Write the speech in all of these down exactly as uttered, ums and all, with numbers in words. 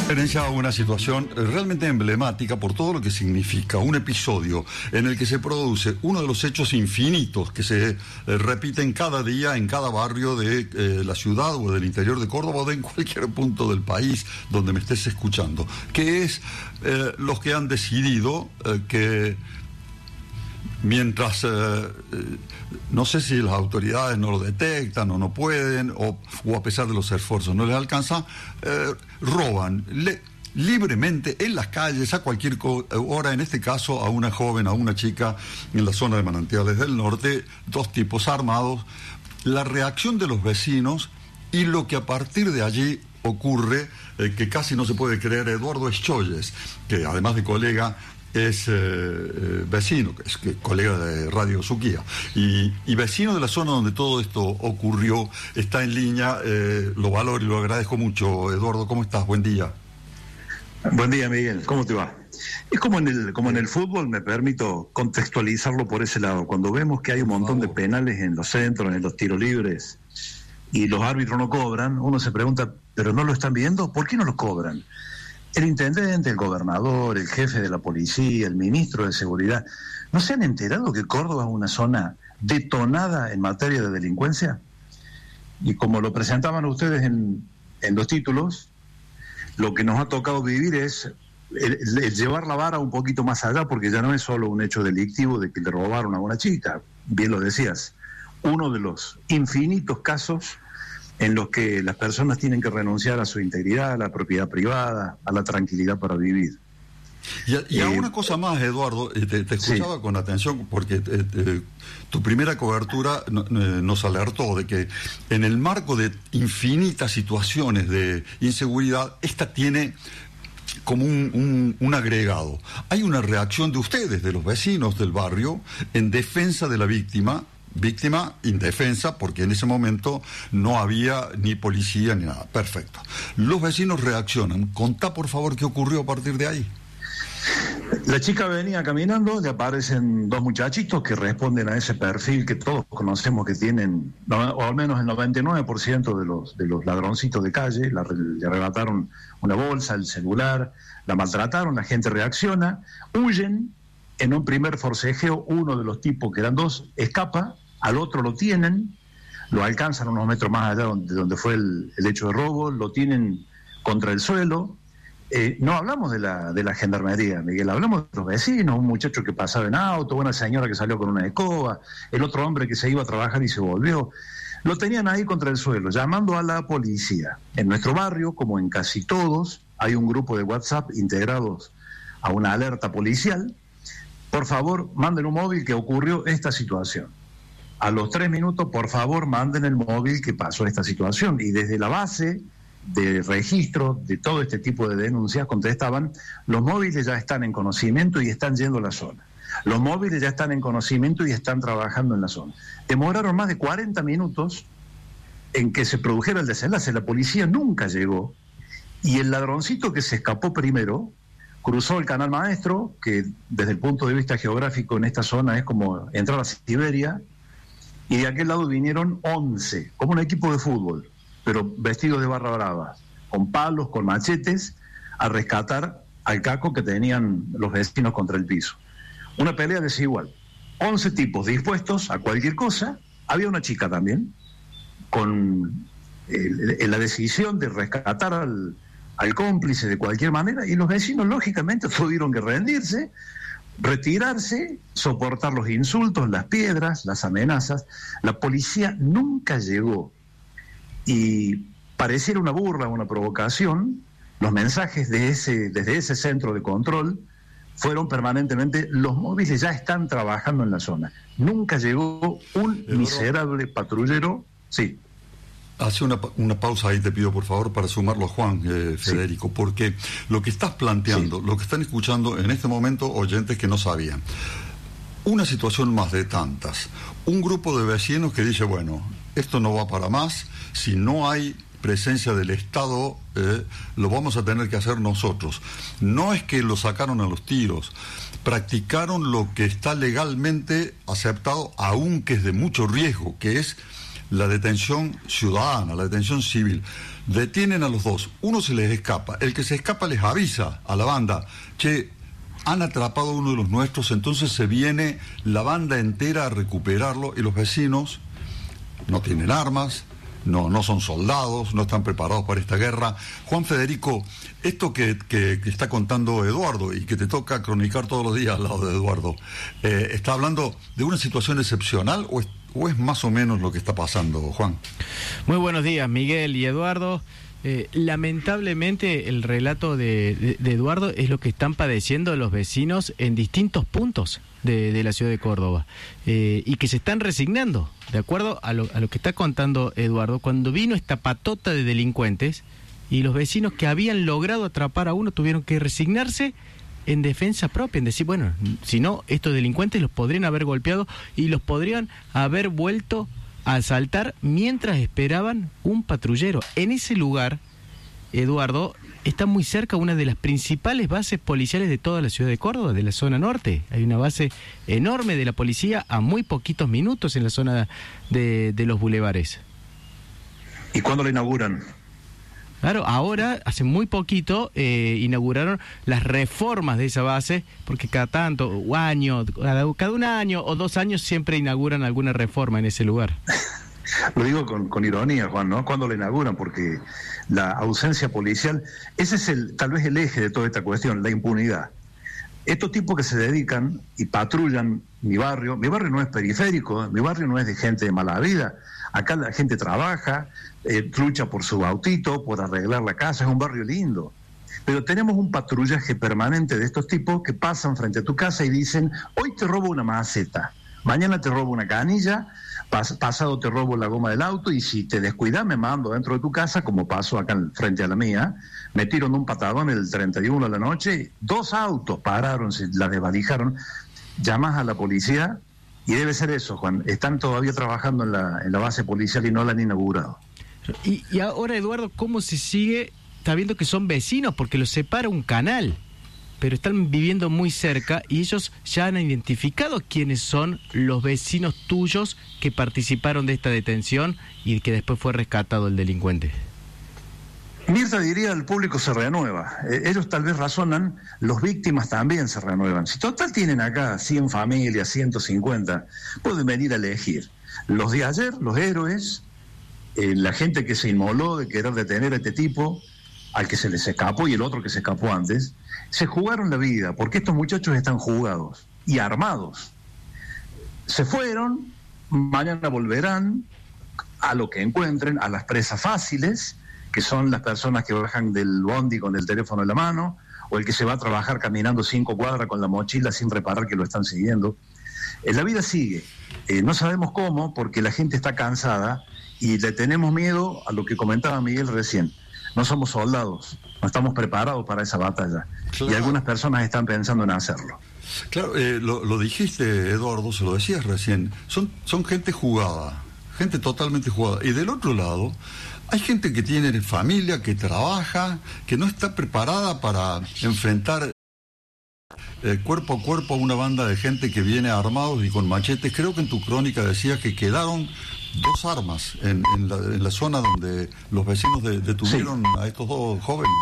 Referencia a una situación realmente emblemática por todo lo que significa, un episodio en el que se produce uno de los hechos infinitos que se eh, repiten cada día en cada barrio de eh, la ciudad o del interior de Córdoba o de en cualquier punto del país donde me estés escuchando, que es eh, los que han decidido eh, que mientras, eh, eh, no sé si las autoridades no lo detectan o no pueden, o, o a pesar de los esfuerzos no les alcanza, eh, roban le, libremente en las calles a cualquier hora, en este caso a una joven, a una chica en la zona de Manantiales del Norte, dos tipos armados. La reacción de los vecinos y lo que a partir de allí ocurre, eh, que casi no se puede creer. Eduardo Escholles, que además de colega es eh, eh, vecino, que es que, colega de Radio Suquía, y, y vecino de la zona donde todo esto ocurrió, está en línea. Eh, lo valoro y lo agradezco mucho. Eduardo, ¿cómo estás? Buen día. Buen día, Miguel. ¿Cómo te va? Es como en el como en el fútbol, me permito contextualizarlo por ese lado. Cuando vemos que hay un montón de penales en los centros, en los tiros libres, y los árbitros no cobran, uno se pregunta, ¿pero no lo están viendo? ¿Por qué no lo cobran? El intendente, el gobernador, el jefe de la policía, el ministro de Seguridad, ¿no se han enterado que Córdoba es una zona detonada en materia de delincuencia? Y como lo presentaban ustedes en, en los títulos, lo que nos ha tocado vivir es el, el llevar la vara un poquito más allá, porque ya no es solo un hecho delictivo de que le robaron a una chica, bien lo decías, uno de los infinitos casos en los que las personas tienen que renunciar a su integridad, a la propiedad privada, a la tranquilidad para vivir. Y a, y a eh, una cosa más, Eduardo, te, te escuchaba sí. con atención, porque eh, eh, tu primera cobertura no, eh, nos alertó de que en el marco de infinitas situaciones de inseguridad, esta tiene como un, un, un agregado. Hay una reacción de ustedes, de los vecinos del barrio, en defensa de la víctima, víctima indefensa, porque en ese momento no había ni policía ni nada. Perfecto. Los vecinos reaccionan. Contá, por favor, qué ocurrió a partir de ahí. La chica venía caminando, le aparecen dos muchachitos que responden a ese perfil que todos conocemos que tienen, o al menos el noventa y nueve por ciento de los, de los ladroncitos de calle. La, le arrebataron una bolsa, el celular, la maltrataron, la gente reacciona, huyen. En un primer forcejeo, uno de los tipos, que eran dos, escapa, al otro lo tienen, lo alcanzan unos metros más allá de donde fue el, el hecho de robo, lo tienen contra el suelo. Eh, no hablamos de la, de la gendarmería, Miguel, hablamos de los vecinos, un muchacho que pasaba en auto, una señora que salió con una escoba, el otro hombre que se iba a trabajar y se volvió. Lo tenían ahí contra el suelo, llamando a la policía. En nuestro barrio, como en casi todos, hay un grupo de WhatsApp integrados a una alerta policial. Por favor, manden un móvil que ocurrió esta situación. A los tres minutos, por favor, manden el móvil que pasó esta situación. Y desde la base de registro de todo este tipo de denuncias contestaban: los móviles ya están en conocimiento y están yendo a la zona. Los móviles ya están en conocimiento y están trabajando en la zona. Demoraron más de cuarenta minutos en que se produjera el desenlace. La policía nunca llegó. Y el ladroncito que se escapó primero cruzó el Canal Maestro, que desde el punto de vista geográfico en esta zona es como entrar a Siberia, y de aquel lado vinieron once, como un equipo de fútbol, pero vestidos de barra brava, con palos, con machetes, a rescatar al caco que tenían los vecinos contra el piso. Una pelea desigual. once tipos dispuestos a cualquier cosa. Había una chica también, con eh, la decisión de rescatar al al cómplice de cualquier manera, y los vecinos lógicamente tuvieron que rendirse, retirarse, soportar los insultos, las piedras, las amenazas. La policía nunca llegó, y pareciera una burla, una provocación, los mensajes de ese, desde ese centro de control fueron permanentemente: los móviles ya están trabajando en la zona. Nunca llegó un miserable patrullero. Sí. Hace una, una pausa ahí, te pido por favor, para sumarlo a Juan, eh, Federico, sí. Porque lo que estás planteando, sí. Lo que están escuchando en este momento oyentes que no sabían, una situación más de tantas, un grupo de vecinos que dice: bueno, esto no va para más, si no hay presencia del Estado, eh, lo vamos a tener que hacer nosotros. No es que lo sacaron a los tiros, practicaron lo que está legalmente aceptado, aunque es de mucho riesgo, que es la detención ciudadana, la detención civil. detienen a los dos, uno se les escapa, el que se escapa les avisa a la banda, che, han atrapado a uno de los nuestros, entonces se viene la banda entera a recuperarlo y los vecinos no tienen armas, no, no son soldados, no están preparados para esta guerra. Juan Federico, esto que, que, que está contando Eduardo y que te toca cronicar todos los días al lado de Eduardo, eh, ¿está hablando de una situación excepcional o es, o es más o menos lo que está pasando, Juan? Muy buenos días, Miguel y Eduardo. Eh, lamentablemente el relato de, de, de Eduardo es lo que están padeciendo los vecinos en distintos puntos de, de la ciudad de Córdoba, eh, y que se están resignando, de acuerdo a lo, a lo que está contando Eduardo, cuando vino esta patota de delincuentes y los vecinos que habían logrado atrapar a uno tuvieron que resignarse en defensa propia, en decir, bueno, si no, estos delincuentes los podrían haber golpeado y los podrían haber vuelto a asaltar mientras esperaban un patrullero. En ese lugar, Eduardo, está muy cerca una de las principales bases policiales de toda la ciudad de Córdoba, de la zona norte. Hay una base enorme de la policía a muy poquitos minutos en la zona de, de los bulevares. ¿Y cuándo la inauguran? Claro, ahora, hace muy poquito, eh, inauguraron las reformas de esa base, porque cada tanto, o año, cada, cada un año o dos años siempre inauguran alguna reforma en ese lugar. Lo digo con, con ironía, Juan, ¿no? ¿Cuándo la inauguran? Porque la ausencia policial, ese es el tal vez el eje de toda esta cuestión, la impunidad. Estos tipos que se dedican y patrullan mi barrio, mi barrio no es periférico, mi barrio no es de gente de mala vida, acá la gente trabaja, eh, lucha por su autito, por arreglar la casa, es un barrio lindo. Pero tenemos un patrullaje permanente de estos tipos que pasan frente a tu casa y dicen, hoy te robo una maceta, mañana te robo una canilla, pas- pasado te robo la goma del auto y si te descuidas me mando dentro de tu casa, como pasó acá frente a la mía, me tiraron un patadón el treinta y uno de la noche, dos autos pararon, se la desvalijaron, llamas a la policía y debe ser eso, Juan, están todavía trabajando en la, en la base policial y no la han inaugurado. Y, y ahora, Eduardo, ¿cómo se sigue? Está viendo que son vecinos porque los separa un canal, pero están viviendo muy cerca y ellos ya han identificado quiénes son los vecinos tuyos que participaron de esta detención y que después fue rescatado el delincuente. Mirta diría, el público se renueva. Eh, ellos tal vez razonan, los víctimas también se renuevan. Si total tienen acá cien familias, ciento cincuenta, pueden venir a elegir. Los de ayer, los héroes, eh, la gente que se inmoló de querer detener a este tipo, al que se les escapó y el otro que se escapó antes, se jugaron la vida, porque estos muchachos están jugados y armados. Se fueron, mañana volverán a lo que encuentren, a las presas fáciles, que son las personas que bajan del bondi con el teléfono en la mano, o el que se va a trabajar caminando cinco cuadras con la mochila sin reparar que lo están siguiendo. Eh, la vida sigue. Eh, no sabemos cómo, porque la gente está cansada y le tenemos miedo a lo que comentaba Miguel recién. No somos soldados, no estamos preparados para esa batalla. Claro. Y algunas personas están pensando en hacerlo. Claro, eh, lo, lo dijiste, Eduardo, se lo decías recién, son, son gente jugada, gente totalmente jugada. Y del otro lado, hay gente que tiene familia, que trabaja, que no está preparada para enfrentar eh, cuerpo a cuerpo a una banda de gente que viene armados y con machetes. Creo que en tu crónica decías que quedaron dos armas en, en, la, en la zona donde los vecinos de, detuvieron sí. a estos dos jóvenes.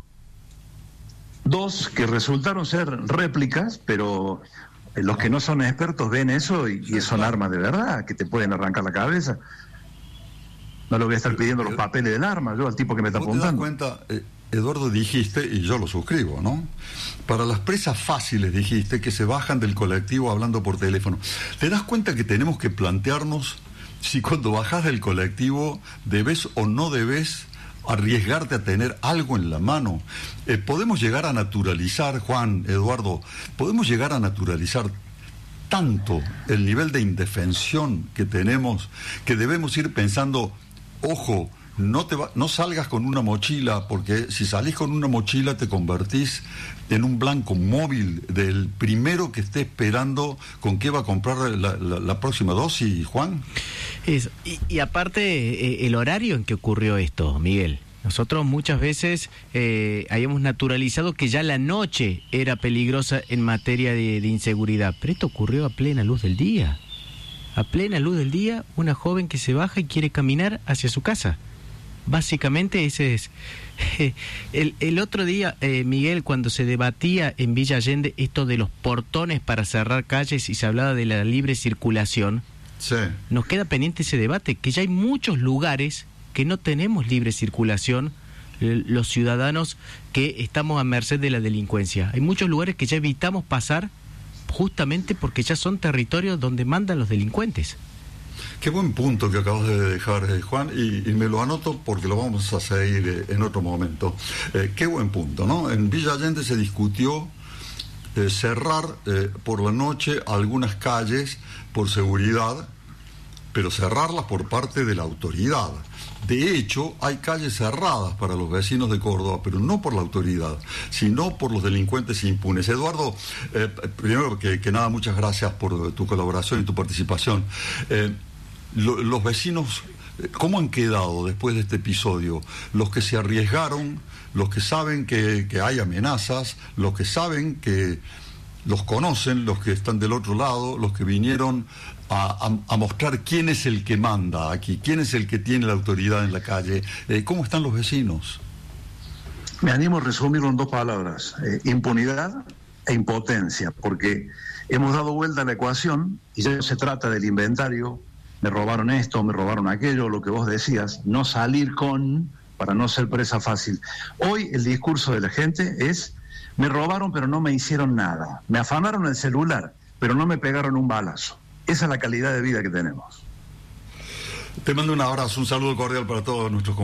Dos que resultaron ser réplicas, pero los que no son expertos ven eso y, y son armas de verdad, que te pueden arrancar la cabeza. No le voy a estar pidiendo los papeles del arma yo al tipo que me está apuntando. ¿Te das cuenta, eh, Eduardo, dijiste, y yo lo suscribo, ¿no? Para las presas fáciles dijiste que se bajan del colectivo hablando por teléfono. ¿Te das cuenta que tenemos que plantearnos si cuando bajas del colectivo debes o no debes arriesgarte a tener algo en la mano? Eh, podemos llegar a naturalizar, Juan, Eduardo, podemos llegar a naturalizar tanto el nivel de indefensión que tenemos que debemos ir pensando, ojo, no te va, no salgas con una mochila, porque si salís con una mochila te convertís en un blanco móvil del primero que esté esperando con qué va a comprar la, la, la próxima dosis, Juan. Es, y, y aparte, eh, el horario en que ocurrió esto, Miguel. Nosotros muchas veces eh, habíamos naturalizado que ya la noche era peligrosa en materia de, de inseguridad, pero esto ocurrió a plena luz del día. A plena luz del día, una joven que se baja y quiere caminar hacia su casa. Básicamente ese es. El, el otro día, eh, Miguel, cuando se debatía en Villa Allende esto de los portones para cerrar calles y se hablaba de la libre circulación, sí. Nos queda pendiente ese debate, que ya hay muchos lugares que no tenemos libre circulación, eh, los ciudadanos que estamos a merced de la delincuencia. Hay muchos lugares que ya evitamos pasar justamente porque ya son territorios donde mandan los delincuentes. Qué buen punto que acabas de dejar, eh, Juan, y, y me lo anoto porque lo vamos a seguir eh, en otro momento. Eh, qué buen punto, ¿no? En Villa Allende se discutió eh, cerrar eh, por la noche algunas calles por seguridad, pero cerrarlas por parte de la autoridad. De hecho, hay calles cerradas para los vecinos de Córdoba, pero no por la autoridad, sino por los delincuentes impunes. Eduardo, eh, primero que, que nada, muchas gracias por tu colaboración y tu participación. Eh, lo, los vecinos, ¿cómo han quedado después de este episodio? Los que se arriesgaron, los que saben que, que hay amenazas, los que saben que los conocen, los que están del otro lado, los que vinieron a, a, a mostrar quién es el que manda aquí, quién es el que tiene la autoridad en la calle. Eh, ¿Cómo están los vecinos? Me animo a resumirlo en dos palabras, eh, impunidad e impotencia, porque hemos dado vuelta a la ecuación y ya no se trata del inventario, me robaron esto, me robaron aquello, lo que vos decías, no salir con, para no ser presa fácil. Hoy el discurso de la gente es: me robaron pero no me hicieron nada, me afanaron el celular pero no me pegaron un balazo. Esa es la calidad de vida que tenemos. Te mando un abrazo, un saludo cordial para todos nuestros compañeros.